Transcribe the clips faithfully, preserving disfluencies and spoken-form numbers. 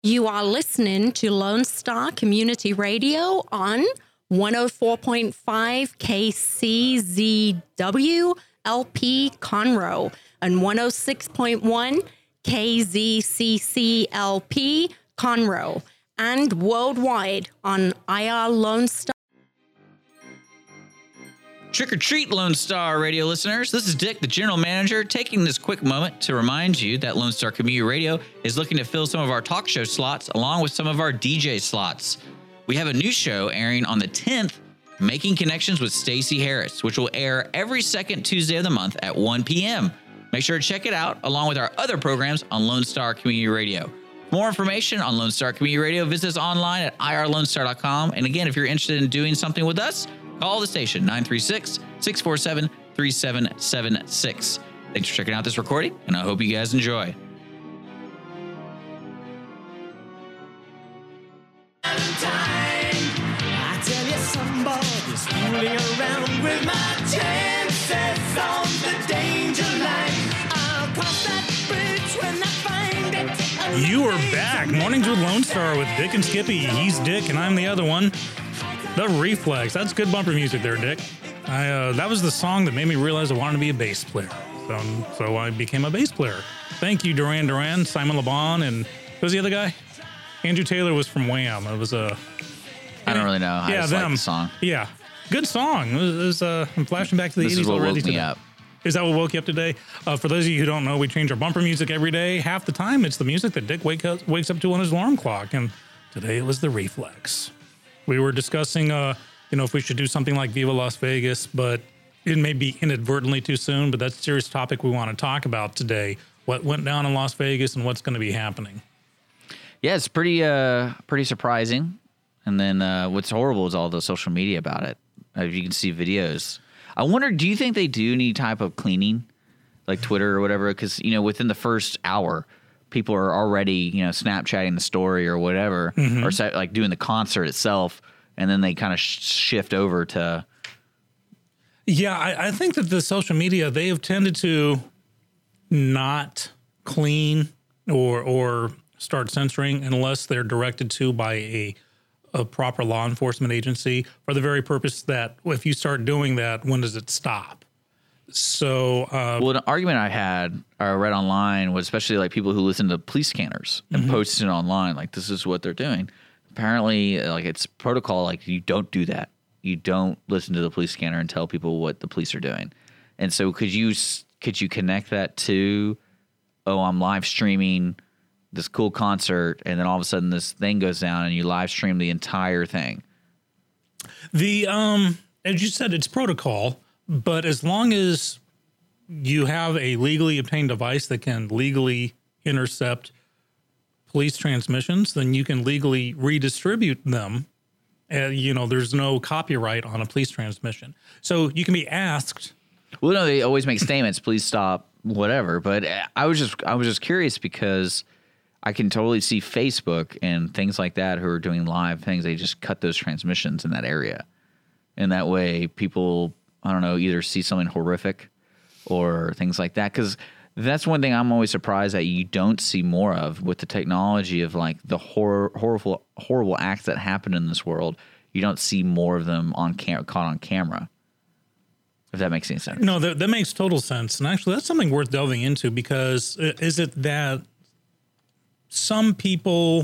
You are listening to Lone Star Community Radio on one oh four point five K C Z W L P Conroe and one oh six point one K Z C C L P Conroe and worldwide on I R Lone Star. Trick or treat, Lone Star Radio listeners. This is Dick, the general manager, taking this quick moment to remind you that Lone Star Community Radio is looking to fill some of our talk show slots along with some of our D J slots. We have a new show airing on the tenth, Making Connections with Stacey Harris, which will air every second Tuesday of the month at one p.m. Make sure to check it out along with our other programs on Lone Star Community Radio. For more information on Lone Star Community Radio, visit us online at I R lone star dot com. And again, if you're interested in doing something with us, call the station, nine three six, six four seven, three seven seven six. Thanks for checking out this recording, and I hope you guys enjoy. I tell you, somebody's fooling around with my chances on the danger line. I'll cross that bridge when I find it. You are back. Mornings with Lone Star with Dick and Skippy. He's Dick, and I'm the other one. The Reflex. That's good bumper music there, Dick. I, uh, that was the song that made me realize I wanted to be a bass player. So, so I became a bass player. Thank you, Duran Duran, Simon Le Bon, and who's the other guy? Andrew Taylor was from Wham. It was a... I don't really know. I yeah, just them. like the song. Yeah. Good song. It was, it was, uh, I'm flashing back to the This eighties is what already woke me today. up. Is that what woke you up today? Uh, for those of you who don't know, we change our bumper music every day. Half the time, it's the music that Dick wake up, wakes up to on his alarm clock. And today it was the Reflex. We were discussing, uh, you know, if we should do something like Viva Las Vegas, but it may be inadvertently too soon. But that's a serious topic we want to talk about today. What went down in Las Vegas and what's going to be happening. Yeah, it's pretty uh, pretty surprising. And then uh, what's horrible is all the social media about it. Uh, you can see videos. I wonder, do you think they do any type of cleaning, like Twitter or whatever? Because, you know, within the first hour, people are already, you know, Snapchatting the story or whatever, mm-hmm. or set, like doing the concert itself, and then they kind of sh- shift over to. Yeah, I, I think that the social media, they have tended to not clean or or start censoring unless they're directed to by a a proper law enforcement agency, for the very purpose that if you start doing that, when does it stop? So, uh, well, an argument I had or read online was especially like people who listen to police scanners and mm-hmm. posted it online, like this is what they're doing. Apparently, like it's protocol, like you don't do that. You don't listen to the police scanner and tell people what the police are doing. And so, could you could you connect that to, oh, I'm live streaming this cool concert, and then all of a sudden this thing goes down and you live stream the entire thing? The, um, as you said, it's protocol, but as long as you have a legally obtained device that can legally intercept police transmissions, then you can legally redistribute them. Uh, you know, there's no copyright on a police transmission. So you can be asked. Well, no, they always make statements, please stop, whatever. But I was just, I was just curious because I can totally see Facebook and things like that who are doing live things. They just cut those transmissions in that area. And that way people, I don't know, either see something horrific or things like that. Because that's one thing I'm always surprised that you don't see more of with the technology of like the horror, horrible, horrible acts that happen in this world. You don't see more of them on cam- caught on camera. If that makes any sense. No, that, that makes total sense. And actually, that's something worth delving into, because is it that some people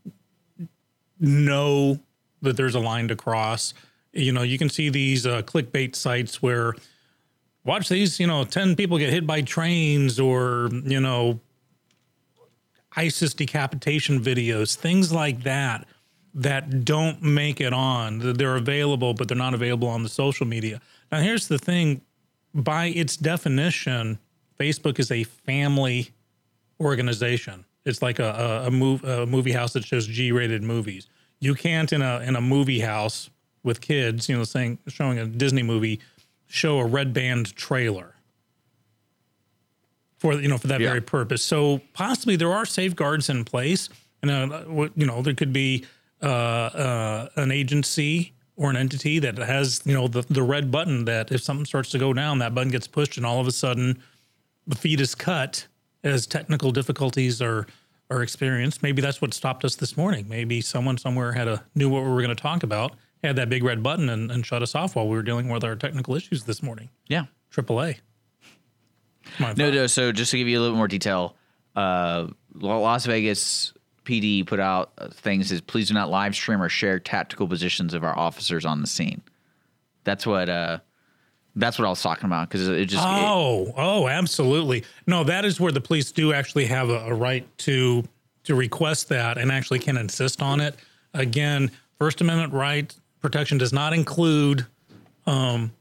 know that there's a line to cross? You know, you can see these uh, clickbait sites where watch these, you know, ten people get hit by trains, or, you know, ISIS decapitation videos, things like that, that don't make it on. They're available, but they're not available on the social media. Now, here's the thing. By its definition, Facebook is a family organization. It's like a, a, a, move, a movie house that shows G-rated movies. You can't, in a in a movie house with kids, you know, saying showing a Disney movie, show a red band trailer for, you know, for that yeah. very purpose. So possibly there are safeguards in place, and uh, you know, there could be uh, uh, an agency or an entity that has, you know, the the red button that if something starts to go down, that button gets pushed, and all of a sudden the feed is cut as technical difficulties are or experienced. Maybe that's what stopped us this morning. Maybe someone somewhere had a knew what we were going to talk about, had that big red button, and, and shut us off while we were dealing with our technical issues this morning. Yeah. Triple A. No, no. So just to give you a little more detail, uh, Las Vegas P D put out things as please do not live stream or share tactical positions of our officers on the scene. That's what uh, that's what I was talking about because it just oh it, oh absolutely no, that is where the police do actually have a, a right to to request that and actually can insist on it. Again, First Amendment right protection does not include um,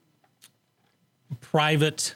private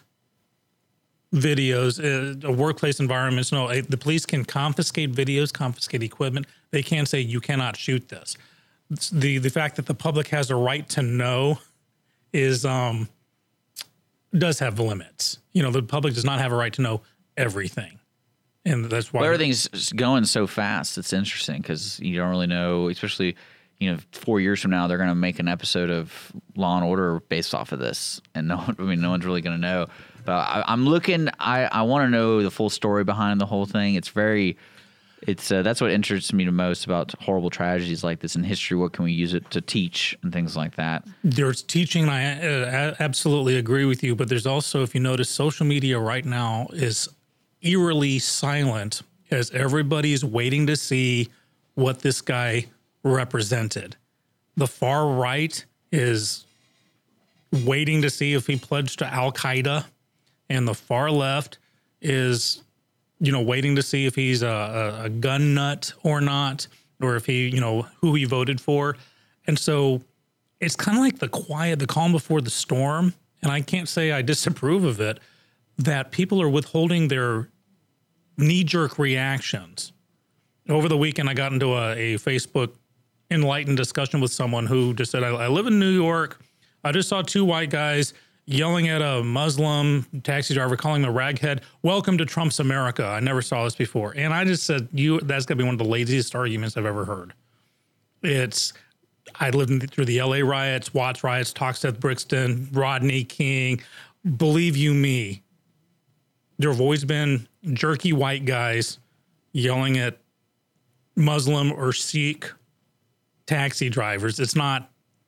videos, uh, workplace environments. No, uh, the police can confiscate videos, confiscate equipment. They can't say you cannot shoot this. It's the the fact that the public has a right to know is um does have limits. You know, the public does not have a right to know everything, and that's why well, everything's going so fast. It's interesting because you don't really know, especially you know, four years from now they're going to make an episode of Law and Order based off of this, and no one, I mean, no one's really going to know. But I, I'm looking. I, I want to know the full story behind the whole thing. It's very, it's uh, that's what interests me the most about horrible tragedies like this in history. What can we use it to teach and things like that? There's teaching. I uh, absolutely agree with you. But there's also, if you notice, social media right now is eerily silent as everybody's waiting to see what this guy represented. The far right is waiting to see if he pledged to Al Qaeda. And the far left is, you know, waiting to see if he's a, a, a gun nut or not, or if he, you know, who he voted for. And so it's kind of like the quiet, the calm before the storm. And I can't say I disapprove of it, that people are withholding their knee-jerk reactions. Over the weekend, I got into a, a Facebook enlightened discussion with someone who just said, I, I live in New York. I just saw two white guys yelling at a Muslim taxi driver, calling him a raghead. Welcome to Trump's America. I never saw this before. And I just said, you, that's going to be one of the laziest arguments I've ever heard. It's, I lived in, through the L A riots, Watts riots, Toxteth Brixton, Rodney King. Believe you me, there have always been jerky white guys yelling at Muslim or Sikh taxi drivers. It's not,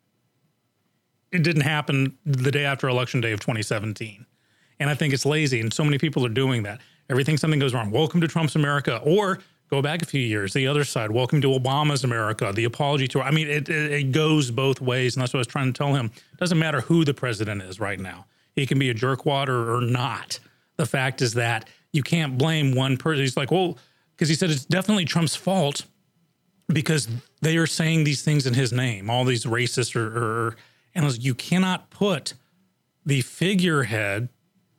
it didn't happen the day after election day of twenty seventeen. And I think it's lazy. And so many people are doing that. Everything, something goes wrong. Welcome to Trump's America. Or go back a few years, the other side. Welcome to Obama's America, the apology tour. I mean, it, it, it goes both ways. And that's what I was trying to tell him. It doesn't matter who the president is right now. He can be a jerkwad or, or not. The fact is that you can't blame one person. He's like, well, because he said it's definitely Trump's fault because they are saying these things in his name, all these racists or, or and I was, you cannot put the figurehead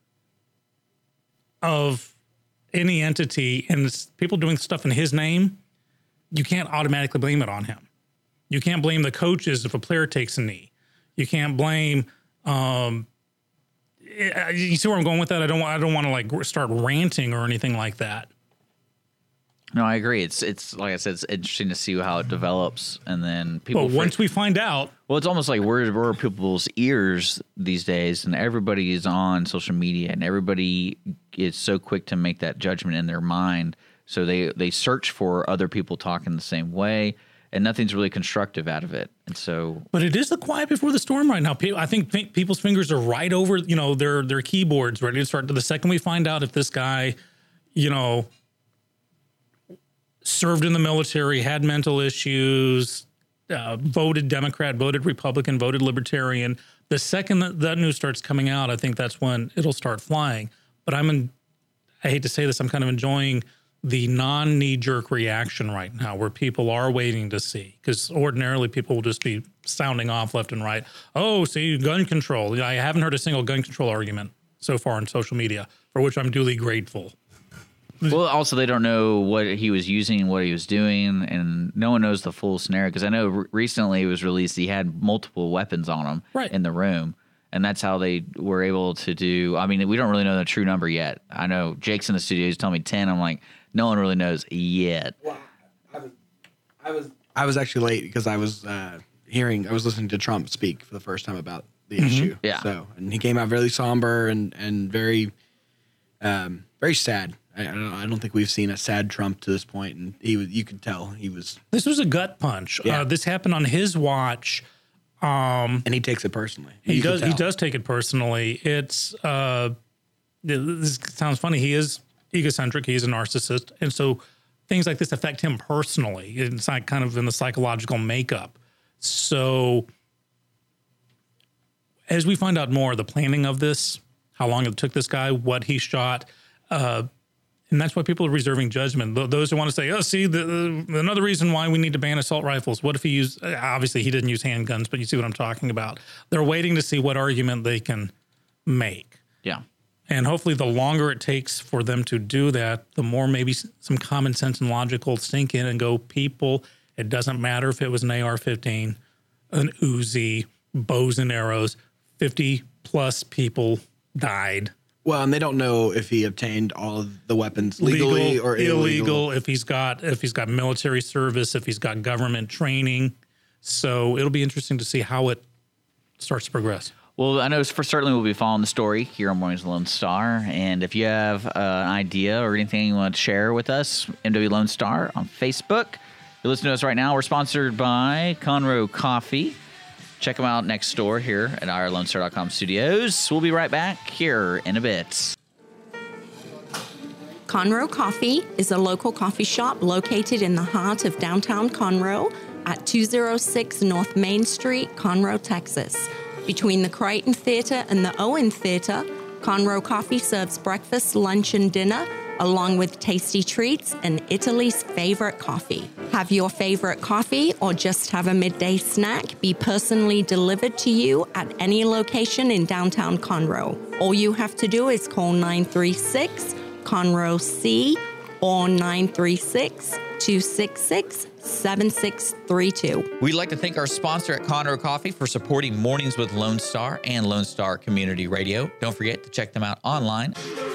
of any entity and it's people doing stuff in his name. You can't automatically blame it on him. You can't blame the coaches if a player takes a knee. You can't blame. Um, you see where I'm going with that? I don't. I don't want to like start ranting or anything like that. No, I agree. It's it's like I said, it's interesting to see how it develops, and then people. Well, once we find out, well, it's almost like we're we're people's ears these days, and everybody is on social media, and everybody is so quick to make that judgment in their mind. So they they search for other people talking the same way, and nothing's really constructive out of it. And so, but it is the quiet before the storm right now. People, I think f- people's fingers are right over, you know, their their keyboards, ready to start. The second we find out if this guy, you know, served in the military, had mental issues, uh, voted Democrat, voted Republican, voted Libertarian. The second that, that news starts coming out, I think that's when it'll start flying. But I'm in, I hate to say this, I'm kind of enjoying the non-knee-jerk reaction right now where people are waiting to see. Because ordinarily people will just be sounding off left and right. Oh, see, gun control. I haven't heard a single gun control argument so far on social media, for which I'm duly grateful. Well, also they don't know what he was using, what he was doing, and no one knows the full scenario. Because I know re- recently it was released he had multiple weapons on him right. in the room, and that's how they were able to do. I mean, we don't really know the true number yet. I know Jake's in the studio; he's telling me ten. I'm like, no one really knows yet. Well, I was, I was, I was actually late because I was uh, hearing, I was listening to Trump speak for the first time about the mm-hmm. issue. Yeah. So, and he came out very somber and and very, um, very sad. I, I don't. I don't think we've seen a sad Trump to this point, and he was. You could tell he was. This was a gut punch. Yeah. Uh, this happened on his watch. And he takes it personally. He You could does. He tell. does take it personally. It's. Uh, this sounds funny. He is egocentric. He's a narcissist, and so things like this affect him personally. It's like kind of in the psychological makeup. So, as we find out more, the planning of this, how long it took this guy, what he shot, uh, and that's why people are reserving judgment. Th- Those who want to say, "Oh, see, the, the, another reason why we need to ban assault rifles. What if he used? Obviously, he didn't use handguns, but you see what I'm talking about. They're waiting to see what argument they can make." Yeah. And hopefully the longer it takes for them to do that, the more maybe s- some common sense and logic will sink in and go, people, it doesn't matter if it was an A R fifteen, an Uzi, bows and arrows, fifty plus people died. Well, and they don't know if he obtained all of the weapons legally Legal, or illegal. illegal, if he's got if he's got military service, if he's got government training. So it'll be interesting to see how it starts to progress. Well, I know for certainly we'll be following the story here on Mornings with Lone Star. And if you have uh, an idea or anything you want to share with us, M W Lone Star on Facebook. You're listening to us right now. We're sponsored by Conroe Coffee. Check them out next door here at our Lone Star dot com studios. We'll be right back here in a bit. Conroe Coffee is a local coffee shop located in the heart of downtown Conroe at two oh six North Main Street, Conroe, Texas. Between the Crichton Theater and the Owen Theater, Conroe Coffee serves breakfast, lunch, and dinner, along with tasty treats and Italy's favorite coffee. Have your favorite coffee or just have a midday snack be personally delivered to you at any location in downtown Conroe. All you have to do is call nine three six Conroe C or nine three six, two six six, seven six three two. We'd like to thank our sponsor at Conroe Coffee for supporting Mornings with Lone Star and Lone Star Community Radio. Don't forget to check them out online.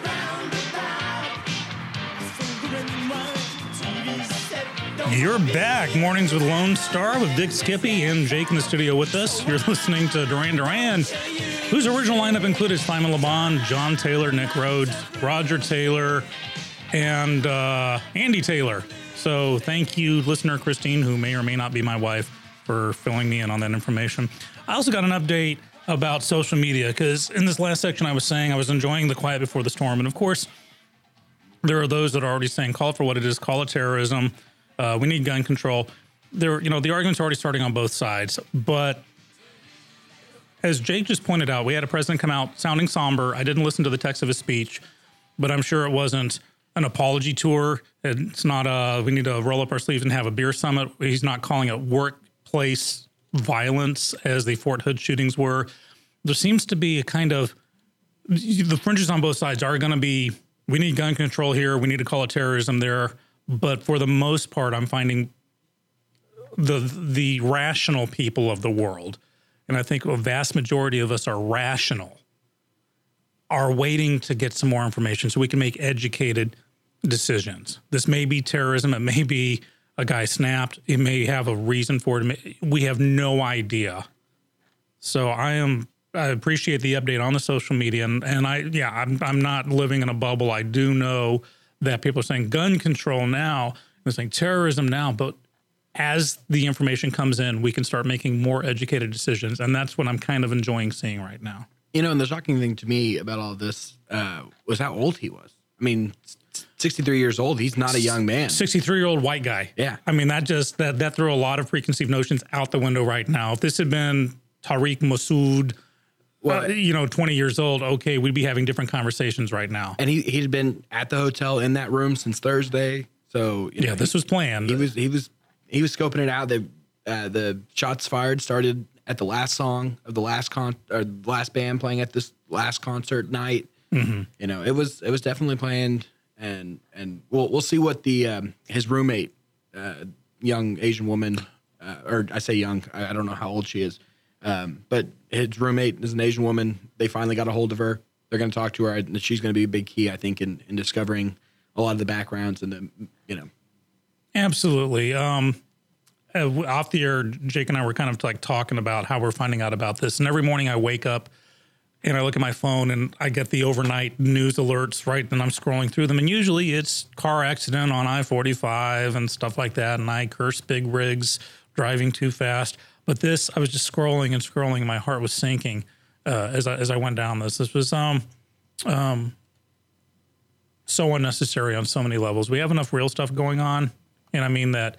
You're back. Mornings with Lone Star with Dick Skippy and Jake in the studio with us. You're listening to Duran Duran, whose original lineup included Simon LeBon, John Taylor, Nick Rhodes, Roger Taylor, and uh, Andy Taylor. So thank you, listener Christine, who may or may not be my wife, for filling me in on that information. I also got an update about social media, because in this last section I was saying I was enjoying the quiet before the storm. And of course, there are those that are already saying, call it for what it is, call it terrorism. Uh, we need gun control. There, you know, the argument's already starting on both sides. But as Jake just pointed out, we had a president come out sounding somber. I didn't listen to the text of his speech, but I'm sure it wasn't an apology tour. It's not a, we need to roll up our sleeves and have a beer summit. He's not calling it workplace violence as the Fort Hood shootings were. There seems to be a kind of, the fringes on both sides are going to be, we need gun control here. We need to call it terrorism there. But for the most part, I'm finding the the rational people of the world, and I think a vast majority of us are rational, are waiting to get some more information so we can make educated decisions. This may be terrorism. It may be a guy snapped. It may have a reason for it. We have no idea. So I am, I appreciate the update on the social media. And, and I, yeah, I'm, I'm not living in a bubble. I do know that people are saying gun control now, they're saying terrorism now, but as the information comes in, we can start making more educated decisions. And that's what I'm kind of enjoying seeing right now. You know, and the shocking thing to me about all this uh, was how old he was. I mean, sixty-three years old. He's not a young man. sixty-three-year-old white guy. Yeah. I mean, that just, that, that threw a lot of preconceived notions out the window right now. If this had been Tariq Masood, well, uh, you know, twenty years old, okay, we'd be having different conversations right now. And he, he'd been at the hotel in that room since Thursday. So, you know, yeah, this he, was planned. He was, he was, he was scoping it out. The, uh, the shots fired started at the last song of the last con or the last band playing at this last concert night. Mm-hmm. You know, it was, it was definitely planned. And, and we'll, we'll see what the, um, his roommate, uh, young Asian woman, uh, or I say young, I, I don't know how old she is. Um, but his roommate is an Asian woman. They finally got a hold of her. They're going to talk to her. And she's going to be a big key, I think, in, in discovering a lot of the backgrounds and the, you know. Absolutely. Um, uh, off the air, Jake and I were kind of like talking about how we're finding out about this. And every morning I wake up and I look at my phone and I get the overnight news alerts, right? And I'm scrolling through them. And usually it's car accident on I forty-five and stuff like that. And I curse big rigs driving too fast. But this, I was just scrolling and scrolling. And my heart was sinking uh, as, I, as I went down this. This was um, um, so unnecessary on so many levels. We have enough real stuff going on. And I mean that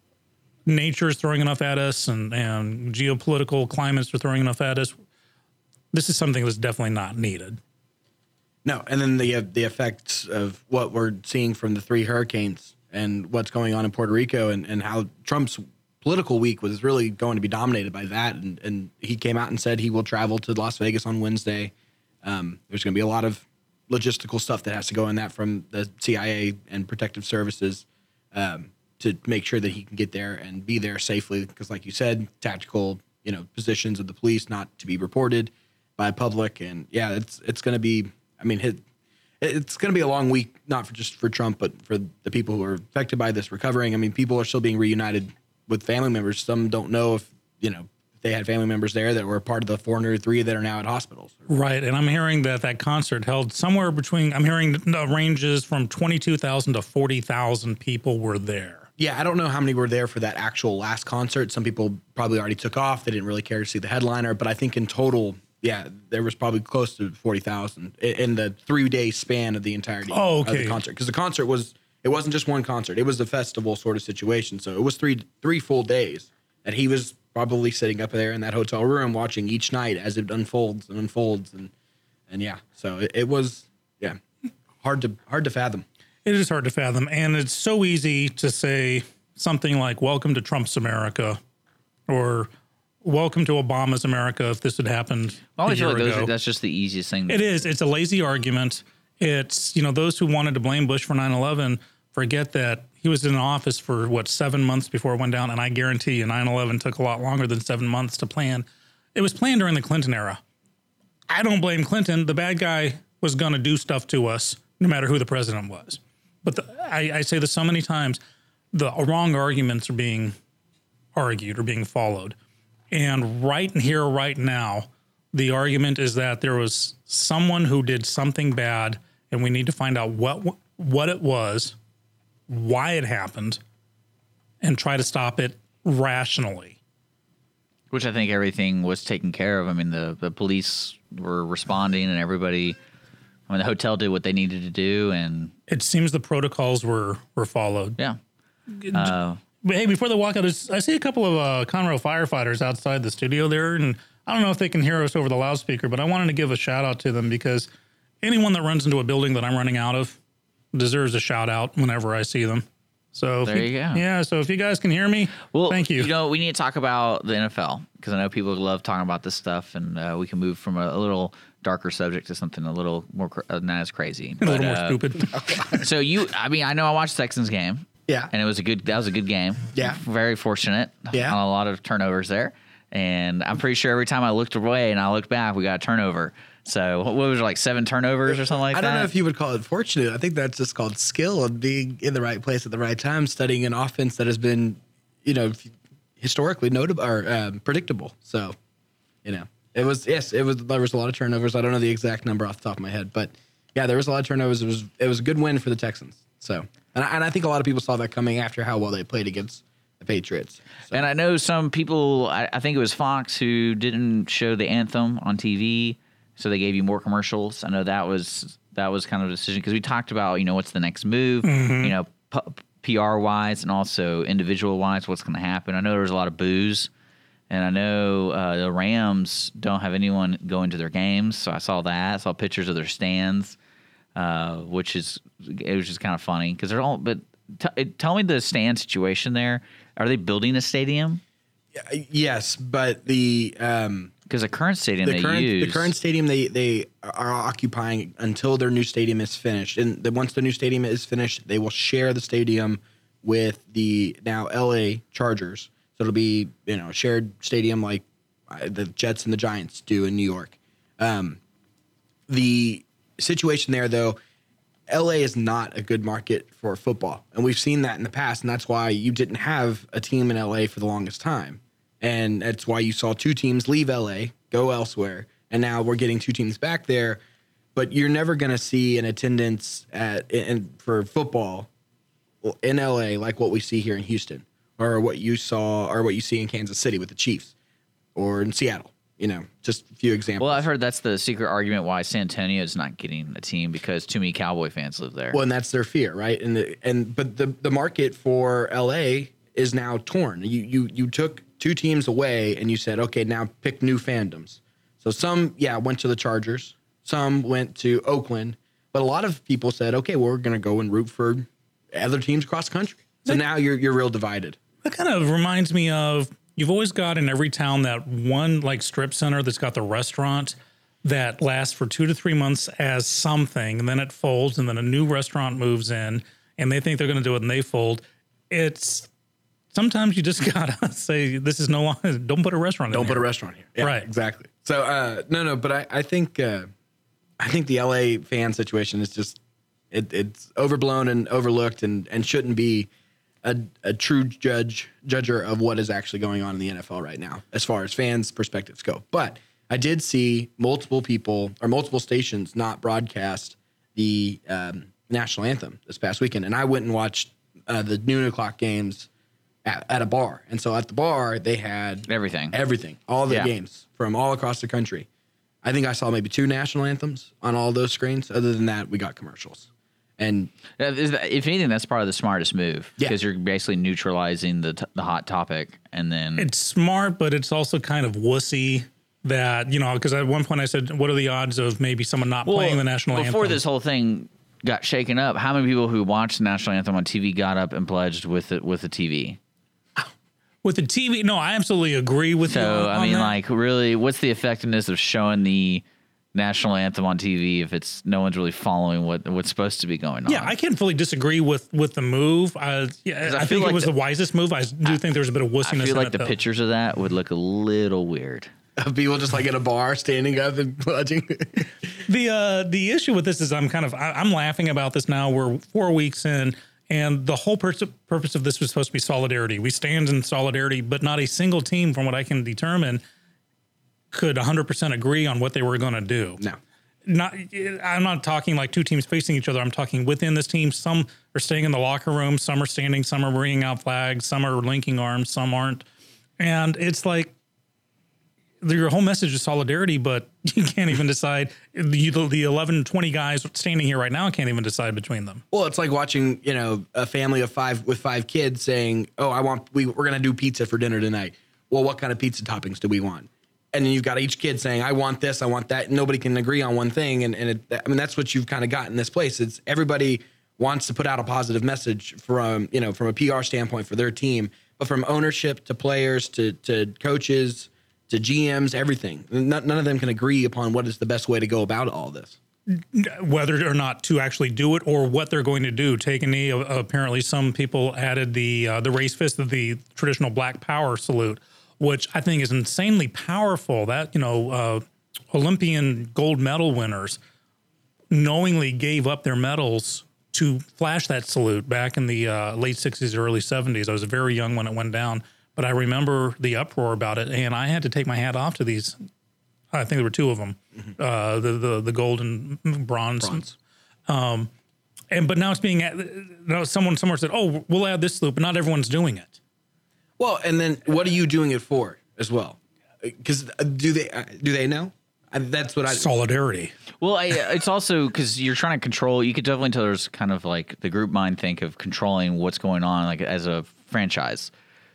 nature is throwing enough at us and, and geopolitical climates are throwing enough at us. This is something that's definitely not needed. No, and then the uh, the effects of what we're seeing from the three hurricanes and what's going on in Puerto Rico and, and how Trump's political week was really going to be dominated by that. And, and he came out and said he will travel to Las Vegas on Wednesday. Um, there's going to be a lot of logistical stuff that has to go in that from the C I A and protective services um, to make sure that he can get there and be there safely. Because like you said, tactical, you know, positions of the police not to be reported by public. And yeah, it's it's going to be, I mean, his, it's going to be a long week, not for just for Trump, but for the people who are affected by this recovering. I mean, people are still being reunited with family members. Some don't know if, you know, if they had family members there that were part of the four hundred three that are now at hospitals. Right. And I'm hearing that that concert held somewhere between, I'm hearing the ranges from twenty-two thousand to forty thousand people were there. Yeah, I don't know how many were there for that actual last concert. Some people probably already took off. They didn't really care to see the headliner. But I think in total, yeah, there was probably close to forty thousand in the three-day span of the entirety oh, okay. of the concert. Because the concert was, it wasn't just one concert. It was a festival sort of situation. So it was three three full days that he was probably sitting up there in that hotel room watching each night as it unfolds and unfolds. And, and yeah, so it, it was, yeah, hard to hard to fathom. It is hard to fathom. And it's so easy to say something like, welcome to Trump's America, or welcome to Obama's America if this had happened I always a year feel like those ago. are, that's just the easiest thing. It is. It's a lazy argument. It's, you know, those who wanted to blame Bush for nine eleven forget that he was in office for, what, seven months before it went down. And I guarantee you nine eleven took a lot longer than seven months to plan. It was planned during the Clinton era. I don't blame Clinton. The bad guy was going to do stuff to us no matter who the president was. But the, I, I say this so many times, the wrong arguments are being argued or being followed. And right here, right now, the argument is that there was someone who did something bad, and we need to find out what what it was, why it happened, and try to stop it rationally. Which I think everything was taken care of. I mean, the, the police were responding, and everybody, I mean, the hotel did what they needed to do, and It seems the protocols were were followed. yeah. Uh, But hey, before the walkout, is- I see a couple of uh, Conroe firefighters outside the studio there, and I don't know if they can hear us over the loudspeaker, but I wanted to give a shout out to them because anyone that runs into a building that I'm running out of deserves a shout out whenever I see them. So if There you go. Yeah, so if you guys can hear me, Well, thank you. You know, we need to talk about the N F L because I know people love talking about this stuff, and uh, we can move from a, a little darker subject to something a little more cr- uh, not as crazy. a little But, more uh, stupid. So you, I mean, I know I watched the Texans game. Yeah. And it was a good, that was a good game. Yeah. Very fortunate. Yeah. On a lot of turnovers there. And I'm pretty sure every time I looked away and I looked back, we got a turnover. So what was it, like seven turnovers or something like I that? don't know if you would call it fortunate. I think that's just called skill and being in the right place at the right time, studying an offense that has been, you know, historically notable or um, predictable. So, you know, it was, yes, it was, there was a lot of turnovers. I don't know the exact number off the top of my head, but yeah, there was a lot of turnovers. It was, it was a good win for the Texans. So, and I, and I think a lot of people saw that coming after how well they played against the Patriots. So. And I know some people, I, I think it was Fox who didn't show the anthem on T V, so they gave you more commercials. I know that was that was kind of a decision because we talked about, you know, what's the next move, you know, p- P R wise and also individual wise, what's going to happen. I know there was a lot of boos, and I know uh, the Rams don't have anyone going to their games, so I saw that. I saw pictures of their stands, uh, which is it was just kind of funny because they're all. But t- tell me the stand situation there. Are they building a stadium? Yes, but the um, Because the current stadium the they current use, the current stadium they they are occupying until their new stadium is finished. And then once the new stadium is finished, they will share the stadium with the now L A Chargers. So it'll be, you know, a shared stadium like uh, the Jets and the Giants do in New York. Um, the situation there, though, L A is not a good market for football. And we've seen that in the past, and that's why you didn't have a team in L A for the longest time. And that's why you saw two teams leave L A, go elsewhere, and now we're getting two teams back there. But you're never going to see an attendance at in, for football in L A like what we see here in Houston, or what you saw, or what you see in Kansas City with the Chiefs, or in Seattle. You know, just a few examples. Well, I've heard that's the secret argument why San Antonio is not getting a team, because too many Cowboy fans live there. Well, and that's their fear, right? And the, and but the the market for L A is now torn. You you you took two teams away and you said, okay, now pick new fandoms. So some, yeah, went to the Chargers. Some went to Oakland. But a lot of people said, okay, well, we're going to go and root for other teams across the country. So now you're you're real divided. That kind of reminds me of, you've always got in every town that one like strip center that's got the restaurant that lasts for two to three months as something, and then it folds, and then a new restaurant moves in, and they think they're going to do it, and they fold. It's sometimes you just gotta say, this is no longer. Don't put a restaurant. Don't in put here. a restaurant here. Yeah, Right. Exactly. So uh, no, no, but I I think uh, I think the L A fan situation is just it, it's overblown and overlooked, and and shouldn't be A, a true judge judger of what is actually going on in the N F L right now, as far as fans' perspectives go. But I did see multiple people or multiple stations not broadcast the um, national anthem this past weekend, and I went and watched uh, the noon o'clock games at, at a bar. And so at the bar, they had Everything. everything, all the Yeah. games from all across the country. I think I saw maybe two national anthems on all those screens. Other than that, we got commercials. And Uh, is that- If anything, that's probably the smartest move, Yeah. because you're basically neutralizing the t- the hot topic, and then It's smart, but it's also kind of wussy that, you know, because at one point I said, what are the odds of maybe someone not playing the national anthem? before this whole thing got shaken up, how many people who watched the national anthem on T V got up and pledged with it with the T V? With the T V, no, I absolutely agree with you. So on I mean, that. like, really, what's the effectiveness of showing the national anthem on T V if it's no one's really following what what's supposed to be going on? Yeah, I can't fully disagree with with the move. Uh, yeah, I, I feel think like it was the- the, wisest move. I do think there's a bit of I wussiness feel in like it, the though. pictures of that would look a little weird. people just like at a bar standing up and pledging. The uh, the issue with this is I'm kind of I, I'm laughing about this now. We're four weeks in, and the whole pers- purpose of this was supposed to be solidarity. We stand in solidarity, but not a single team, from what I can determine, could one hundred percent agree on what they were going to do. No. Not, I'm not talking like two teams facing each other. I'm talking within this team. Some are staying in the locker room. Some are standing. Some are bringing out flags. Some are linking arms. Some aren't. And it's like your whole message is solidarity, but you can't even decide. The, the eleven, twenty guys standing here right now can't even decide between them. Well, it's like watching, you know, a family of five with five kids saying, "Oh, I want we we're gonna do pizza for dinner tonight." Well, what kind of pizza toppings do we want? And then you've got each kid saying, "I want this, I want that." Nobody can agree on one thing, and and it, I mean that's what you've kind of got in this place. It's everybody wants to put out a positive message from you know from a P R standpoint for their team, but from ownership to players to to coaches to G Ms, everything. None, none of them can agree upon what is the best way to go about all this. Whether or not to actually do it, or what they're going to do. Take a knee. Uh, apparently, some people added the uh, the raised fist of the traditional Black Power salute, which I think is insanely powerful. That, you know, uh, Olympian gold medal winners knowingly gave up their medals to flash that salute back in the uh, late sixties, early seventies. I was very young when it went down, but I remember the uproar about it, and I had to take my hat off to these. I think there were two of them, mm-hmm. uh, the, the the gold and bronze. Bronze. Um, and but now it's being, you know, someone somewhere said, "Oh, we'll add this salute," but not everyone's doing it. Well, and then what are you doing it for as well? Because do they uh, do they know? Uh, That's what I. Solidarity. Well, I, it's also because you're trying to control. You could definitely tell there's kind of like the group mind think of controlling what's going on, like as a franchise.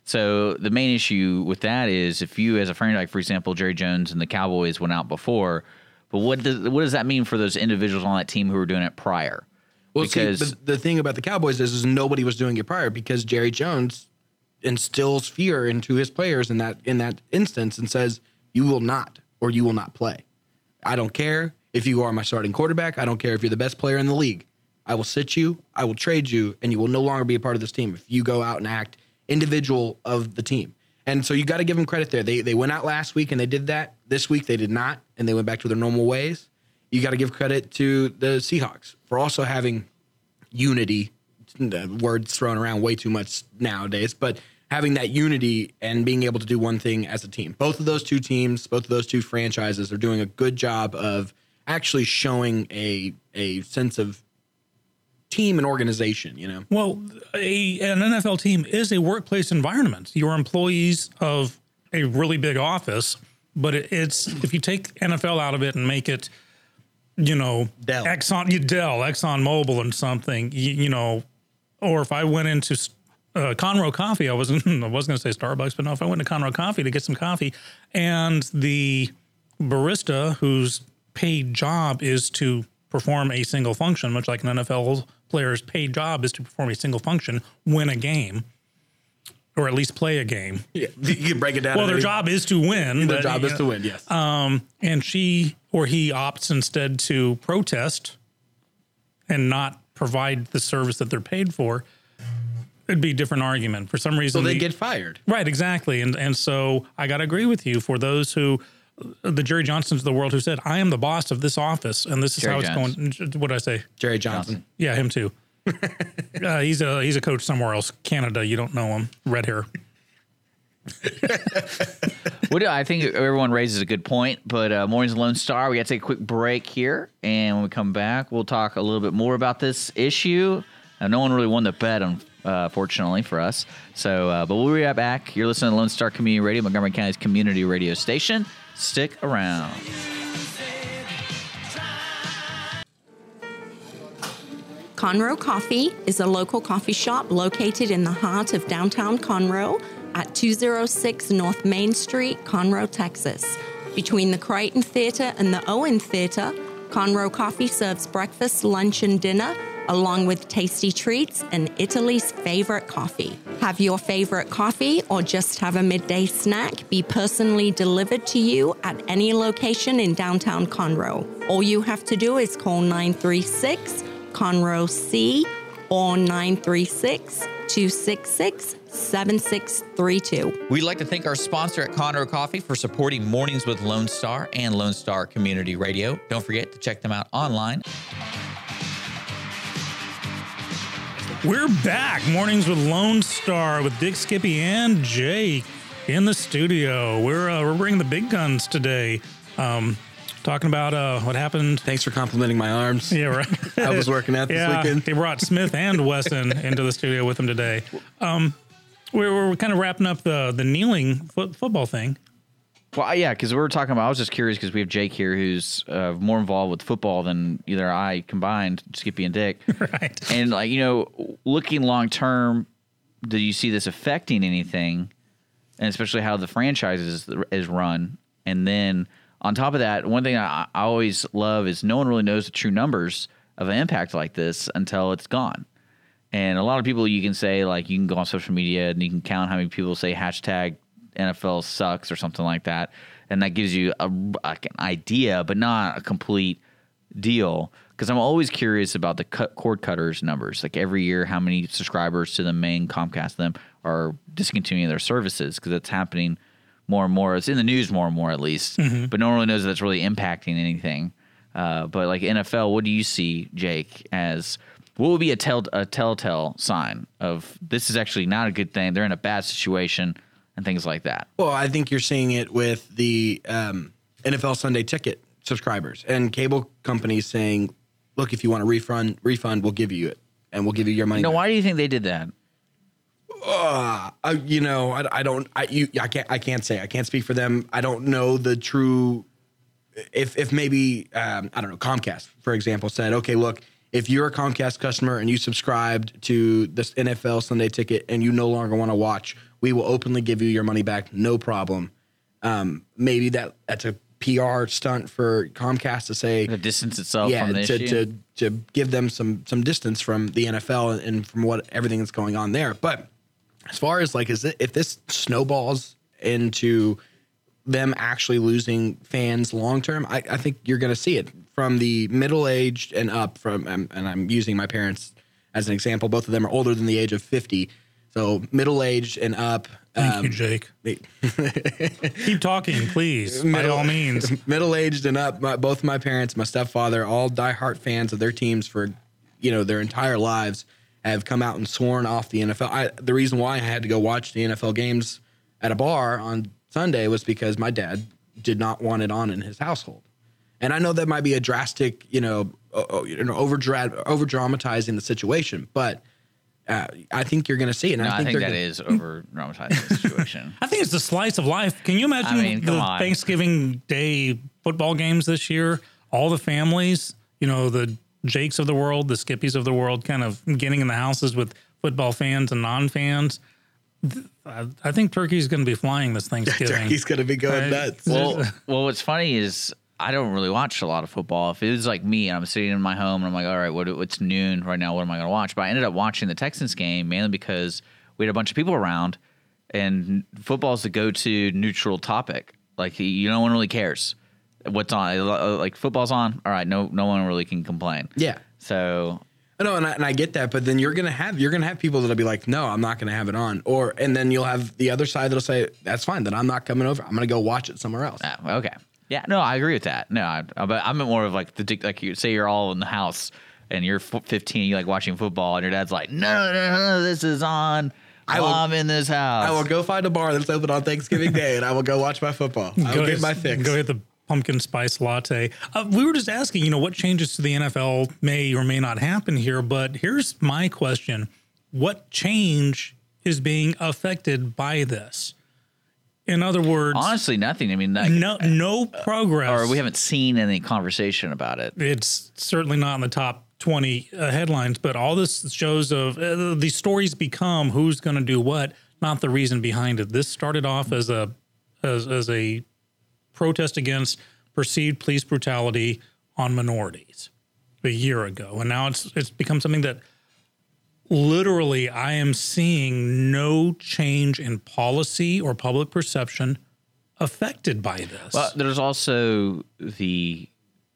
So the main issue with that is if you, as a franchise, like for example, Jerry Jones and the Cowboys went out before, but what does what does that mean for those individuals on that team who were doing it prior? Well, because see, the, the thing about the Cowboys is, is nobody was doing it prior because Jerry Jones instills fear into his players in that in that instance and says, "You will not, or you will not play. I don't care if you are my starting quarterback. I don't care if you're the best player in the league. I will sit you, I will trade you, and you will no longer be a part of this team if you go out and act individual of the team." And so you got to give them credit there. They they went out last week and they did that. This week they did not, and they went back to their normal ways. You got to give credit to the Seahawks for also having unity. The words thrown around way too much nowadays, but having that unity and being able to do one thing as a team. Both of those two teams, both of those two franchises are doing a good job of actually showing a a sense of team and organization, you know? Well, a, an N F L team is a workplace environment. You're employees of a really big office, but it, it's if you take N F L out of it and make it, you know, Dell. Exxon, you Dell, Exxon Mobil and something, you, you know, or if I went into uh, Conroe Coffee, I wasn't, I was going to say Starbucks, but no, if I went to Conroe Coffee to get some coffee and the barista whose paid job is to perform a single function, much like an N F L player's paid job is to perform a single function, win a game, or at least play a game. Yeah, you can break it down. Well, their job is to win. Their but, job is know, to win, yes. Um, and she or he opts instead to protest and not provide the service that they're paid for. It'd be a different argument. For some reason, so they the, get fired. Right, exactly. And and so I got to agree with you. For those who, the Jerry Johnsons of the world who said, I am the boss of this office, and this is Jerry how it's Jones. going. What did I say? Jerry Johnson. Yeah, him too. uh, he's a he's a coach somewhere else, Canada. You don't know him. Red hair. What do I think everyone raises a good point, but uh, Mornings Lone Star, we got to take a quick break here, and when we come back, we'll talk a little bit more about this issue. Uh, no one really won the bet, um, uh, fortunately for us. So, uh, but we'll be right back. You're listening to Lone Star Community Radio, Montgomery County's community radio station. Stick around. Conroe Coffee is a local coffee shop located in the heart of downtown Conroe at two oh six North Main Street, Conroe, Texas. Between the Crichton Theater and the Owen Theater, Conroe Coffee serves breakfast, lunch, and dinner, along with tasty treats and Italy's favorite coffee. Have your favorite coffee or just have a midday snack be personally delivered to you at any location in downtown Conroe. All you have to do is call nine three six Conroe C or nine three six, two six six, seven six three two. We'd like to thank our sponsor at Conroe Coffee for supporting Mornings with Lone Star and Lone Star Community Radio. Don't forget to check them out online. We're back. Mornings with Lone Star with Dick, Skippy, and Jake in the studio. We're uh, we're bringing the big guns today. Um, talking about uh, what happened. Thanks for complimenting my arms. Yeah, right. I was working out this yeah, weekend. They brought Smith and Wesson into the studio with them today. Um, we're, we're kind of wrapping up the the kneeling foot, football thing. Well, yeah, because we were talking about, I was just curious because we have Jake here who's uh, more involved with football than either I combined, Skippy and Dick. Right. And, like, you know, looking long term, do you see this affecting anything? And especially how the franchise is, is run. And then on top of that, one thing I, I always love is no one really knows the true numbers of an impact like this until it's gone. And a lot of people, you can say, like, you can go on social media and you can count how many people say hashtag N F L sucks or something like that. And that gives you a, like an idea, but not a complete deal. Because I'm always curious about the cut, cord cutters numbers. Like every year, how many subscribers to the main Comcast them are discontinuing their services because it's happening more and more. It's in the news more and more, at least. Mm-hmm. But no one really knows that it's really impacting anything. Uh, but like N F L, what do you see, Jake, as what would be a, tell, a telltale sign of this is actually not a good thing? They're in a bad situation and things like that. Well, I think you're seeing it with the um, N F L Sunday Ticket subscribers and cable companies saying, look, if you want a refund, refund, we'll give you it, and we'll give you your money No, back. why do you think they did that? Uh, I, you know, I, I don't, I, you, I can't, I can't say, I can't speak for them. I don't know the true, if, if maybe, um, I don't know, Comcast, for example, said, okay, look, if you're a Comcast customer and you subscribed to this N F L Sunday Ticket and you no longer want to watch, we will openly give you your money back, no problem. Um, maybe that that's a P R stunt for Comcast to say, To distance itself yeah, from the to, issue? to to give them some some distance from the N F L and, and from what everything that's going on there. But as far as like, is it, if this snowballs into them actually losing fans long term, I, I think you're going to see it from the middle aged and up. From um, and I'm using my parents as an example. Both of them are older than the age of fifty. So middle aged and up. Thank um, you, Jake. they- Keep talking, please, by Middle- all means. middle aged and up. My, both my parents, my stepfather, all diehard fans of their teams for, you know, their entire lives. have come out and sworn off the N F L. I, the reason why I had to go watch the N F L games at a bar on Sunday was because my dad did not want it on in his household. And I know that might be a drastic, you know, uh, you know over over dramatizing the situation, but uh, I think you're going to see it. And No, I think, I think they're that gonna, is over dramatizing the situation. I think it's the slice of life. Can you imagine I mean, come the on. Thanksgiving Day football games this year? All the families, you know, the Jakes of the world, the Skippies of the world, kind of getting in the houses with football fans and non-fans. I, I think Turkey's going to be flying this Thanksgiving. He's going to be going Right. nuts. Well, well, what's funny is I don't really watch a lot of football. If it was like me and I'm sitting in my home and I'm like, all right, what, it's noon right now. What am I going to watch? But I ended up watching the Texans game mainly because we had a bunch of people around, and football is the go-to neutral topic. Like, you no one really cares what's on. Like, football's on. All right, no, no one really can complain. Yeah. So No, and I, and I get that, but then you're gonna have you're gonna have people that'll be like, no, I'm not gonna have it on, or and then you'll have the other side that'll say, that's fine, then I'm not coming over. I'm gonna go watch it somewhere else. Ah, okay. Yeah, no, I agree with that. No, I, but I'm more of like the like you say you're all in the house and you're fifteen, you like watching football, and your dad's like, no, no, no, this is on. I will- I'm in this house. I will go find a bar that's open on Thanksgiving Day, and I will go watch my football. I will Go get hit- my fix. Go hit the pumpkin spice latte. Uh, we were just asking, you know, what changes to the N F L may or may not happen here, but here's my question. What change is being affected by this? In other words, Honestly, nothing. I mean, like, no no progress. or we haven't seen any conversation about it. It's certainly not in the top twenty uh, headlines, but all this shows of uh, these stories become who's going to do what, not the reason behind it. This started off as a as, as a protest against perceived police brutality on minorities a year ago, and now it's it's become something that literally I am seeing no change in policy or public perception affected by this. But there's also the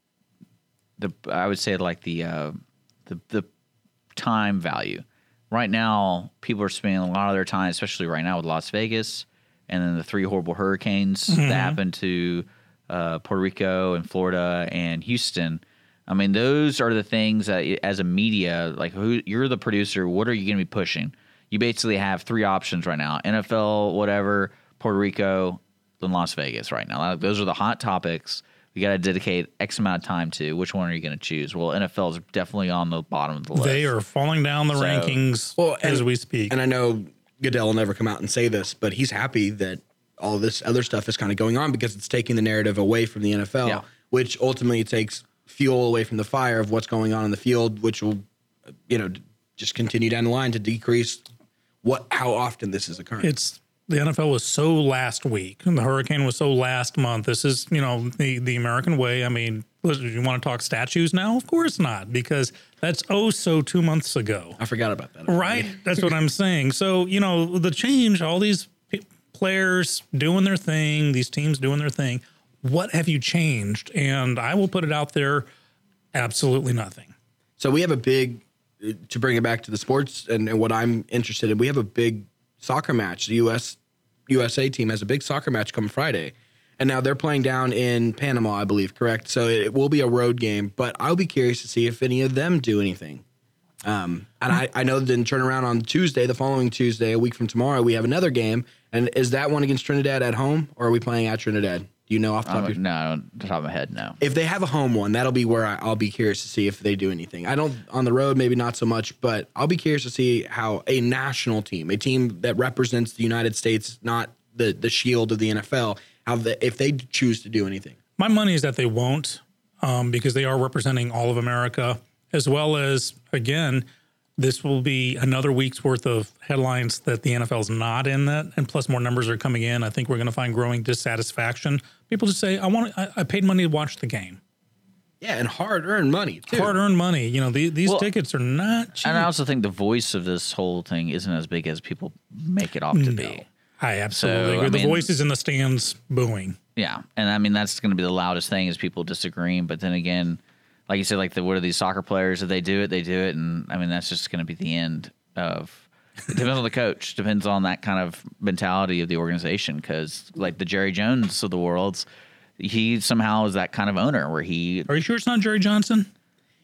the I would say like the uh, the the time value. Right now, people are spending a lot of their time, especially right now with Las Vegas, and then the three horrible hurricanes that happened to uh, Puerto Rico and Florida and Houston. I mean, those are the things that, as a media, like who you're the producer, what are you going to be pushing? You basically have three options right now: N F L, whatever, Puerto Rico, then Las Vegas. Right now, Like, those are the hot topics. We got to dedicate X amount of time to. Which one are you going to choose? Well, N F L is definitely on the bottom of the list. they are falling down the So- rankings Well, and- as we speak. And I know Goodell will never come out and say this, but he's happy that all this other stuff is kind of going on because it's taking the narrative away from the N F L, Yeah. which ultimately takes fuel away from the fire of what's going on in the field, which will, you know, just continue down the line to decrease what how often this is occurring. It's the N F L was so last week, and the hurricane was so last month. This is, you know, the the American way. I mean, listen, you want to talk statues now? Of course not, because that's oh so two months ago. I forgot about that. Right? That's what I'm saying. So, you know, the change, all these p- players doing their thing, these teams doing their thing. What have you changed? And I will put it out there, absolutely nothing. So we have a big, to bring it back to the sports and, and what I'm interested in, we have a big soccer match. The U S U S A team has a big soccer match coming Friday. And now they're playing down in Panama, I believe, correct? So it will be a road game, but I'll be curious to see if any of them do anything. Um, and I, I know then turn around on Tuesday, the following Tuesday, a week from tomorrow, we have another game. And is that one against Trinidad at home, or are we playing at Trinidad? Do you know off the top Um, of your no, on the top of my head, no. If they have a home one, that'll be where I, I'll be curious to see if they do anything. I don't on the road, maybe not so much, but I'll be curious to see how a national team, a team that represents the United States, not the the shield of the N F L, how the, if they choose to do anything. My money is that they won't, um, because they are representing all of America, as well as, again, this will be another week's worth of headlines that the N F L is not in that, and plus more numbers are coming in. I think we're going to find growing dissatisfaction. People just say, "I want, I, I paid money to watch the game, Yeah, and hard earned money too. hard-earned money." You know, the, these Well, tickets are not cheap. And I also think the voice of this whole thing isn't as big as people make it off to be. I absolutely So, agree. I The mean- voices in the stands booing. Yeah, and I mean that's going to be the loudest thing is people disagreeing. But then again, like you said, like the what are these soccer players? If they do it, they do it, and I mean that's just going to be the end of. It depends on the coach. Depends on that kind of mentality of the organization. Because like the Jerry Jones of the world, he somehow is that kind of owner where he. Are you sure it's not Jerry Johnson?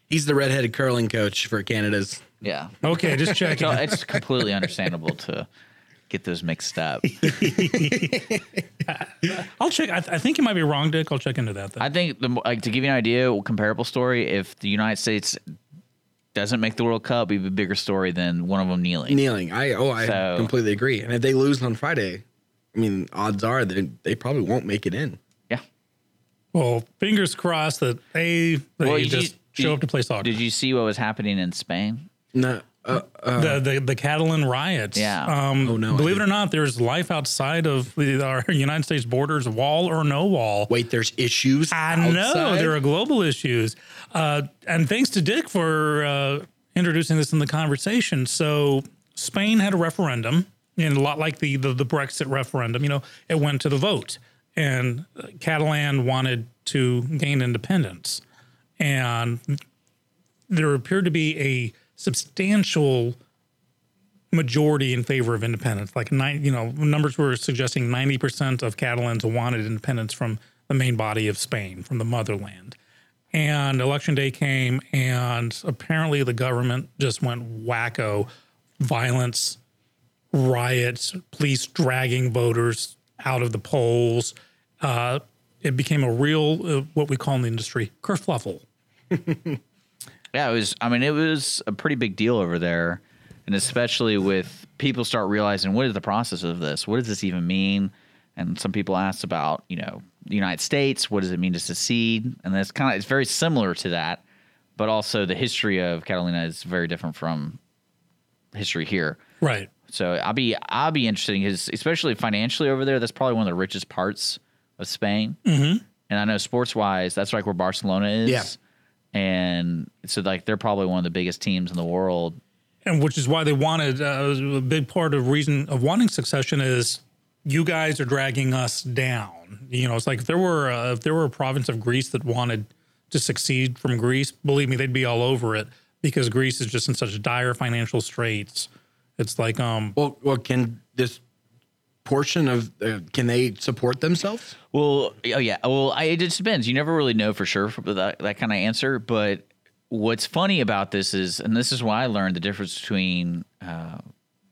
He's the redheaded curling coach for Canada's. Yeah. Okay, just checking. So it's completely understandable to get those mixed up. I'll check. I, th- I think you might be wrong, Dick. I'll check into that. Then. I think the mo- like to give you an idea, a comparable story. If the United States doesn't make the World Cup, it'd be a bigger story than one of them kneeling. Kneeling. I oh I So- completely agree. And if they lose on Friday, I mean, odds are they they probably won't make it in. Yeah. Well, fingers crossed that they they Well, you- just you- show up to play soccer. Did you see what was happening in Spain? No. Uh, uh, the, the the Catalan riots. Yeah. Um, Oh, no, I Believe it didn't. or not, there's life outside of the, our United States borders, wall or no wall. wait, there's issues. I know outside? there are global issues, uh, and thanks to Dick for uh, introducing this in the conversation. So Spain had a referendum, and a lot like the, the the Brexit referendum. You know, it went to the vote, and uh, Catalan wanted to gain independence, and there appeared to be a substantial majority in favor of independence. Like nine, you know, numbers were suggesting ninety percent of Catalans wanted independence from the main body of Spain, from the motherland. And election day came, and apparently the government just went wacko, violence, riots, police dragging voters out of the polls. Uh, it became a real, uh, what we call in the industry, kerfluffle. Yeah, it was. I mean, it was a pretty big deal over there, and especially with people start realizing what is the process of this? What does this even mean? And some people asked about, you know, the United States. What does it mean to secede? And that's kind of it's very similar to that, but also the history of Catalina is very different from history here. Right. So I'll be I'll be interested because especially financially over there, that's probably one of the richest parts of Spain. Mm-hmm. And I know sports wise, that's like where Barcelona is. Yeah. And so, like, they're probably one of the biggest teams in the world. And which is why they wanted uh, a big part of reason of wanting succession is you guys are dragging us down. You know, it's like if there were a, if there were a province of Greece that wanted to succeed from Greece, believe me, they'd be all over it because Greece is just in such dire financial straits. It's like um. Well, well, can this portion of uh, can they support themselves? Well, oh yeah. Well, I, it just depends. You never really know for sure for that, that kind of answer. But what's funny about this is, and this is why I learned the difference between uh,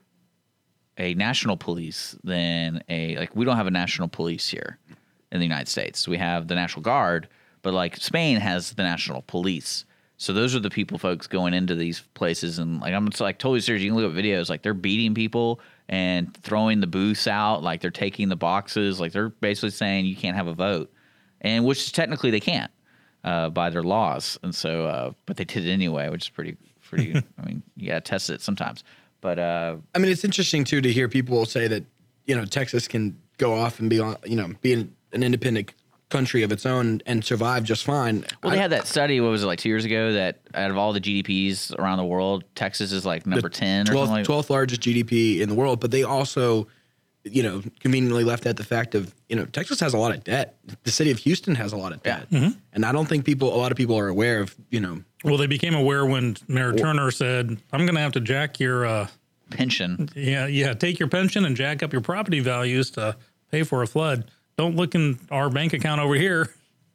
a national police than a like we don't have a national police here in the United States. We have the National Guard, but like Spain has the national police. So those are the people, folks, going into these places, and like I'm like totally serious. You can look at videos, like they're beating people and throwing the booths out, like they're taking the boxes, like they're basically saying you can't have a vote, and which technically they can't uh, by their laws, and so uh, but they did it anyway, which is pretty pretty. I mean, you gotta test it sometimes, but uh, I mean, it's interesting too to hear people say that you know Texas can go off and be on you know be an, an independent country of its own and survive just fine. well, they I- had that study. What was it like two years ago? That out of all the G D Ps around the world, Texas is like number ten or twelfth, something like twelfth largest G D P in the world, but they also, you know, conveniently left out the fact of, you know, Texas has a lot of debt. The city of Houston has a lot of debt. And I don't think people, a lot of people are aware of, you know, Well, they became aware when Mayor Turner said, "I'm going to have to jack your uh, pension. yeah yeah take your pension and jack up your property values to pay for a flood. Don't look in our bank account over here."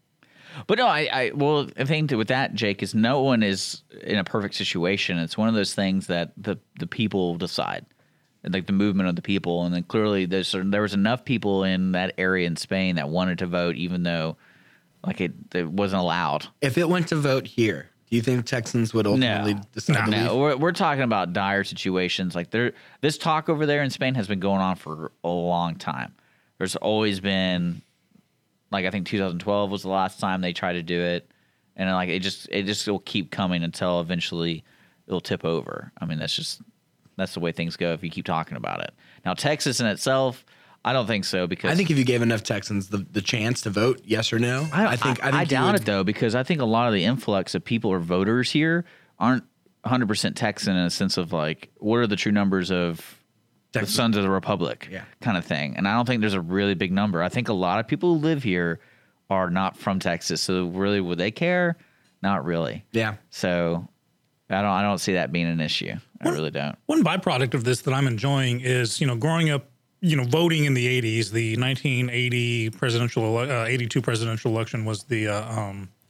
But no, I, I well, the thing to, with that, Jake, is no one is in a perfect situation. It's one of those things that the the people decide, like the movement of the people, and then clearly there's there was enough people in that area in Spain that wanted to vote, even though like it, it wasn't allowed. if it went to vote here, do you think Texans would ultimately decide to leave? No, we're we're talking about dire situations. Like there, this talk over there in Spain has been going on for a long time. There's always been, like I think two thousand twelve was the last time they tried to do it, and like it just it just will keep coming until eventually it'll tip over. I mean that's just that's the way things go if you keep talking about it. Now Texas in itself, I don't think so because I think if you gave enough Texans the, the chance to vote yes or no, I, I think I, think I you doubt would- it though because I think a lot of the influx of people or voters here aren't one hundred percent Texan in a sense of like what are the true numbers of Texas. the Sons of the Republic Yeah. kind of thing. And I don't think there's a really big number. I think a lot of people who live here are not from Texas. So really would they care? Not really. Yeah. So I don't I don't see that being an issue. I really don't. One byproduct of this that I'm enjoying is, you know, growing up, you know, voting in the eighties, the nineteen eighty presidential, ele- uh, eighty-two presidential election was the uh, um,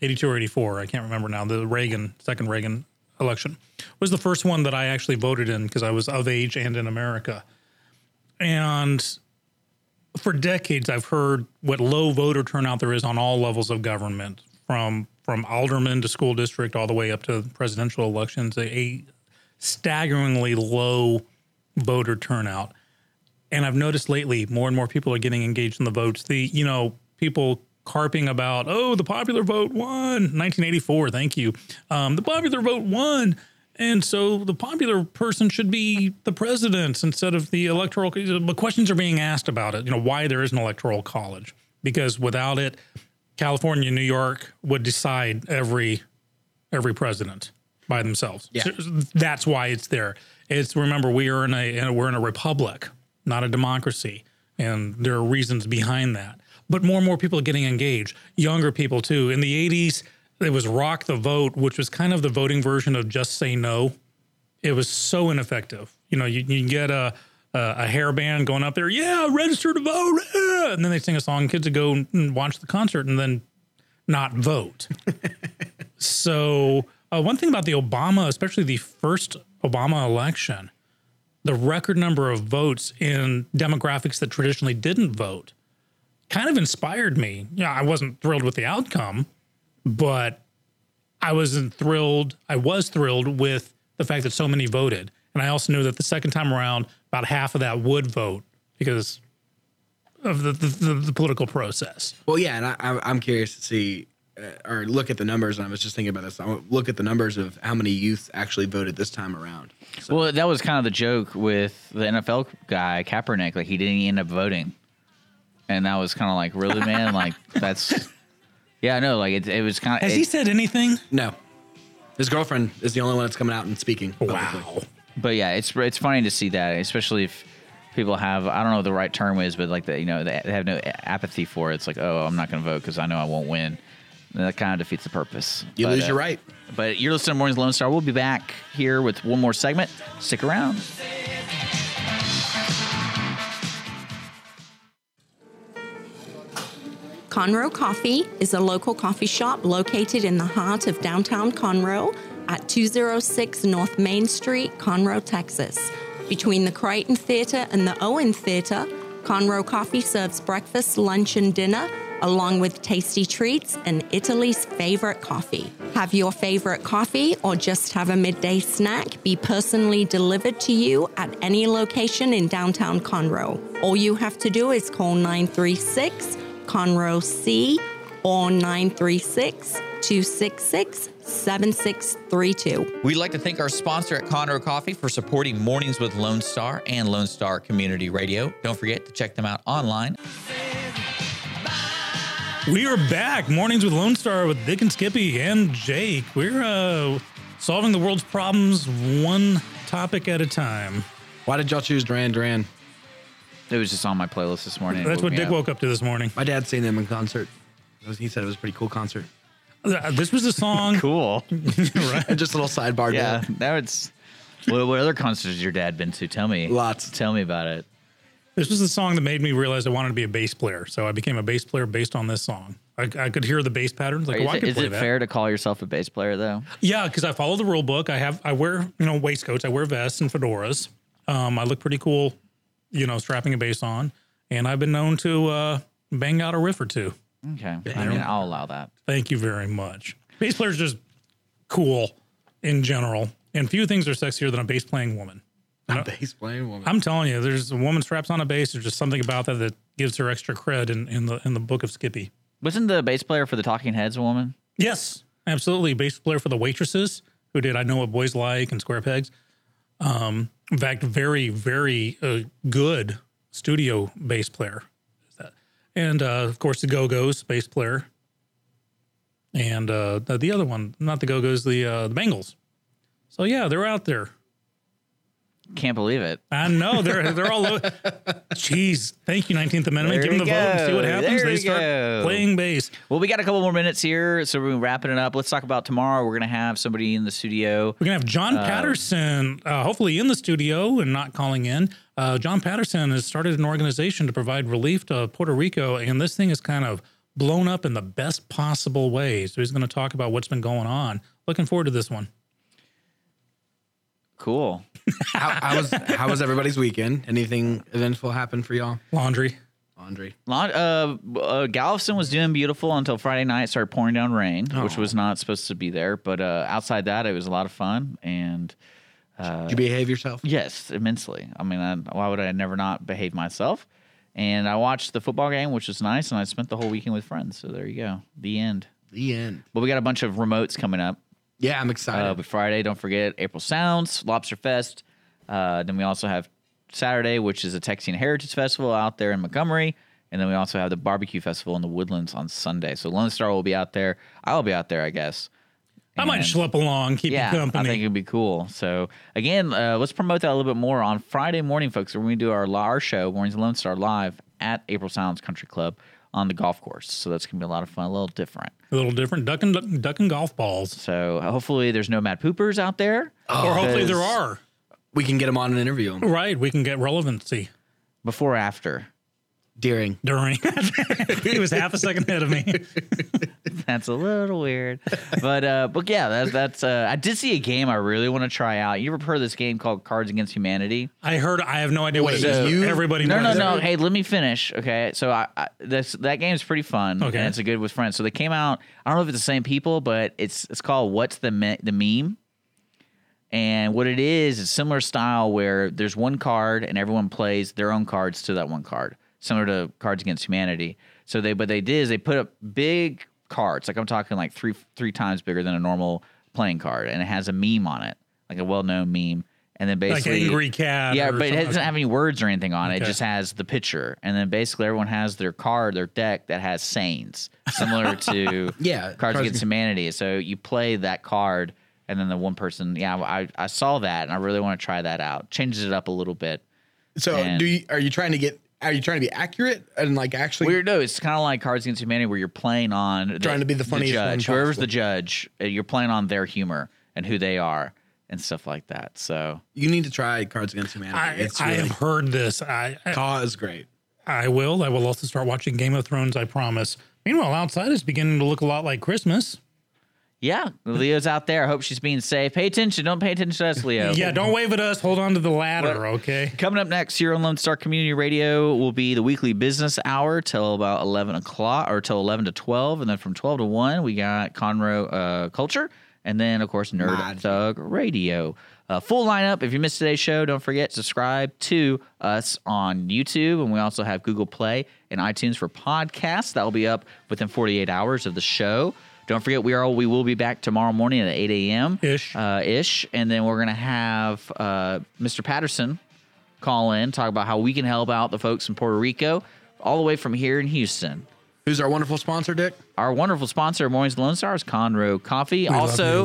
eighty-two or eighty-four. I can't remember now. The Reagan, second Reagan election was the first one that I actually voted in because I was of age and in America. And for decades, I've heard what low voter turnout there is on all levels of government, from from alderman to school district all the way up to presidential elections, a, a staggeringly low voter turnout. And I've noticed lately more and more people are getting engaged in the votes. The, you know, people carping about, oh, the popular vote won. nineteen eighty-four, thank you. Um, the popular vote won. And so the popular person should be the president instead of the electoral. But questions are being asked about it, you know, why there is an electoral college. Because without it, California and New York would decide every every president by themselves. Yeah. So that's why it's there. It's, remember, we are in a, we're in a republic, not a democracy. And there are reasons behind that. But more and more people are getting engaged. Younger people, too. In the eighties, it was Rock the Vote, which was kind of the voting version of Just Say No. It was so ineffective. You know, you, you get a, a, a hair band going up there, yeah, register to vote. Yeah. And then they sing a song. Kids would go and watch the concert and then not vote. So uh, one thing about the Obama, especially the first Obama election, the record number of votes in demographics that traditionally didn't vote kind of inspired me. Yeah, I wasn't thrilled with the outcome, but I wasn't thrilled. I was thrilled with the fact that so many voted. And I also knew that the second time around, about half of that would vote because of the, the, the, the political process. Well, yeah, and I, I'm curious to see uh, or look at the numbers. And I was just thinking about this. I look at the numbers of how many youth actually voted this time around. So. Well, that was kind of the joke with the N F L guy, Kaepernick. Like, he didn't end up voting. And that was kind of like, really, man? Like, that's... Yeah, no, like, it, it was kind of... Has it, he said anything? No. His girlfriend is the only one that's coming out and speaking publicly. Wow. But yeah, it's it's funny to see that, especially if people have, I don't know what the right term is, but like, the, you know, they have no apathy for it. It's like, oh, I'm not going to vote because I know I won't win. And that kind of defeats the purpose. You but, lose uh, your right. But you're listening to Mornings Lone Star. We'll be back here with one more segment. Stick around. Conroe Coffee is a local coffee shop located in the heart of downtown Conroe at two oh six North Main Street, Conroe, Texas. Between the Crichton Theater and the Owen Theater, Conroe Coffee serves breakfast, lunch, and dinner, along with tasty treats and Italy's favorite coffee. Have your favorite coffee or just have a midday snack be personally delivered to you at any location in downtown Conroe. All you have to do is call nine three six Conroe C or nine three six, two six six, seven six three two. We'd like to thank our sponsor at Conroe Coffee for supporting Mornings with Lone Star and Lone Star Community Radio. Don't forget to check them out online. We are back. Mornings with Lone Star with Dick and Skippy and Jake. We're uh, solving the world's problems one topic at a time. Why did y'all choose Duran Duran? It was just on my playlist this morning. That's what Dick woke up to this morning. My dad's seen them in concert. It was- He said it was a pretty cool concert. Uh, This was a song. Cool. Right? And just a little sidebar. Yeah, there. that was. What, what other concerts has your dad been to? Tell me. Lots. Tell me about it. This was the song that made me realize I wanted to be a bass player. So I became a bass player based on this song. I, I could hear the bass patterns. Like, Is oh, I it, could is play it that. fair to call yourself a bass player, though? Yeah, because I follow the rule book. I have, I wear, you know, waistcoats. I wear vests and fedoras. Um, I look pretty cool, you know, strapping a bass on. And I've been known to uh, bang out a riff or two. Okay. I mean, I'll allow that. Thank you very much. Bass player's just cool in general. And few things are sexier than a bass playing woman. A bass playing woman. I'm telling you, there's a woman straps on a bass. There's just something about that that gives her extra cred in, in the in the book of Skippy. Wasn't the bass player for the Talking Heads a woman? Yes, absolutely. Bass player for the Waitresses, who did I Know What Boys Like and Square Pegs. Um, in fact, very, very uh, good studio bass player. And, uh, of course, the Go-Go's bass player. And uh, the other one, not the Go-Go's, the, uh, the Bengals. So, yeah, they're out there. Can't believe it. I know they're they're all. Jeez, thank you, nineteenth Amendment. There Give them we the vote and see what go. happens. There They we start go. playing bass. Well, we got a couple more minutes here, so we're wrapping it up. Let's talk about tomorrow. We're going to have somebody in the studio. We're gonna have John Patterson, uh, hopefully in the studio and not calling in. Uh, John Patterson has started an organization to provide relief to Puerto Rico, and this thing is kind of blown up in the best possible way. So he's going to talk about what's been going on. Looking forward to this one. Cool. How, how was how was everybody's weekend? Anything eventful happen for y'all? Laundry. Laundry. Lon- uh, uh, Galveston was doing beautiful until Friday night. It started pouring down rain, which Oh. was not supposed to be there. But uh, outside that, it was a lot of fun. And Did you behave yourself? yes, immensely. I mean, I, why would I never not behave myself? And I watched the football game, which was nice. And I spent the whole weekend with friends. So there you go. The end. The end. But we got a bunch of remotes coming up. Yeah, I'm excited. Uh, but Friday, don't forget April Sounds, Lobster Fest. Uh, then we also have Saturday, which is a Texian Heritage Festival out there in Montgomery. And then we also have the Barbecue Festival in the Woodlands on Sunday. So Lone Star will be out there. I'll be out there, I guess. I might And- schlep along, keep yeah, you company. I think it'd be cool. So again, uh, let's promote that a little bit more on Friday morning, folks. We're going to do our our show, Mornings of Lone Star, live at April Sounds Country Club on the golf course. So that's going to be a lot of fun, a little different. a little different. Ducking, ducking golf balls. So hopefully there's no mad poopers out there. or hopefully there 'cause- are. we can get him on and interview him Right. We can get relevancy Before or after. during. during. He was half a second ahead of me. That's a little weird, but uh, but yeah, that's that's. Uh, I did see a game I really want to try out. You ever heard of this game called Cards Against Humanity? I heard. I have no idea what it Wait, is. you- Everybody No, no, knows. no. Hey, let me finish. Okay, so I, I this that game's pretty fun. Okay. and it's a good with friends. So they came out. I don't know if it's the same people, but it's it's called What's the Me- the Meme. And what it is is similar style where there's one card and everyone plays their own cards to that one card, similar to Cards Against Humanity. So they, what they did is they put up big cards, like I'm talking like three three times bigger than a normal playing card, and it has a meme on it, like a well-known meme. And then Like basically, angry cat. yeah, or but it something. doesn't have any words or anything on it. It Okay. just has the picture, and then basically everyone has their card, their deck that has sayings, similar to Yeah, Cards Cards Against Humanity. So you play that card, and then the one person, yeah, I I saw that, and I really want to try that out. Changes it up a little bit. So, And- do you are you trying to get? Are you trying to be accurate and like actually? Weird, no, it's kind of like Cards Against Humanity, where you're playing on the, Trying to be the funniest one judge, whoever's possible. the judge. uh, You're playing on their humor and who they are and stuff like that. So You need to try Cards Against Humanity. I, it's I really, have heard this. I, I Caw is great. I will. I will also start watching Game of Thrones. I promise. Meanwhile, outside it's beginning to look a lot like Christmas. yeah, Leo's out there. I hope she's being safe. Pay attention. Don't pay attention to us, Leo. Yeah, don't wave at us. Hold on to the ladder, okay? Coming up next here on Lone Star Community Radio will be the weekly business hour till about eleven o'clock or till eleven to twelve. And then from twelve to one, we got Conroe uh, Culture. And then, of course, Nerd Magic. Thug Radio. Uh, full lineup. If you missed today's show, don't forget, subscribe to us on YouTube. And we also have Google Play and iTunes for podcasts. That will be up within forty-eight hours of the show. Don't forget, we are we will be back tomorrow morning at eight a.m. Ish. Uh, ish. And then we're going to have uh, Mister Patterson call in, talk about how we can help out the folks in Puerto Rico, all the way from here in Houston. Who's our wonderful sponsor, Dick? Our wonderful sponsor of Mornings of Lone Star is Conroe Coffee. love also, you.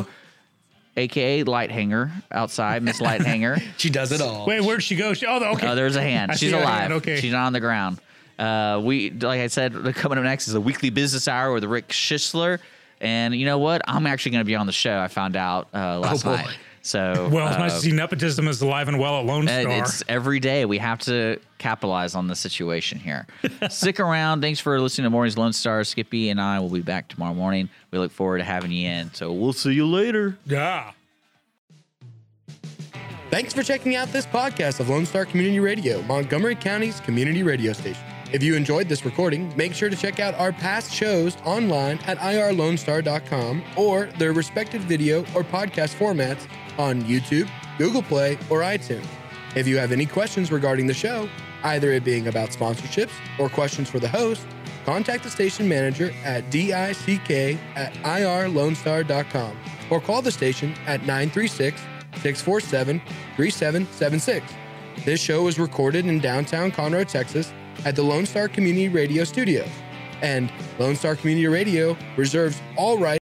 A K A Light Hanger outside, Miss Light Hanger. She does it all. Wait, where'd she go? She, oh, okay. Oh, there's a hand. I She's see a alive. hand, okay. She's not on the ground. Uh, we, like I said, coming up next is a weekly business hour with Rick Schisler. And you know what? I'm actually going to be on the show. I found out uh, last boy. night. So Well, it's nice uh, to see nepotism is alive and well at Lone and Star. it's every day. We have to capitalize on the situation here. Stick around. Thanks for listening to Morning's Lone Star. Skippy and I will be back tomorrow morning. We look forward to having you in. So we'll see you later. Yeah. Thanks for checking out this podcast of Lone Star Community Radio, Montgomery County's community radio station. If you enjoyed this recording, make sure to check out our past shows online at I R lone star dot com or their respective video or podcast formats on YouTube, Google Play, or iTunes. If you have any questions regarding the show, either it being about sponsorships or questions for the host, contact the station manager at dick at I R lone star dot com or call the station at nine three six, six four seven, three seven seven six. This show was recorded in downtown Conroe, Texas at the Lone Star Community Radio Studios. And Lone Star Community Radio reserves all rights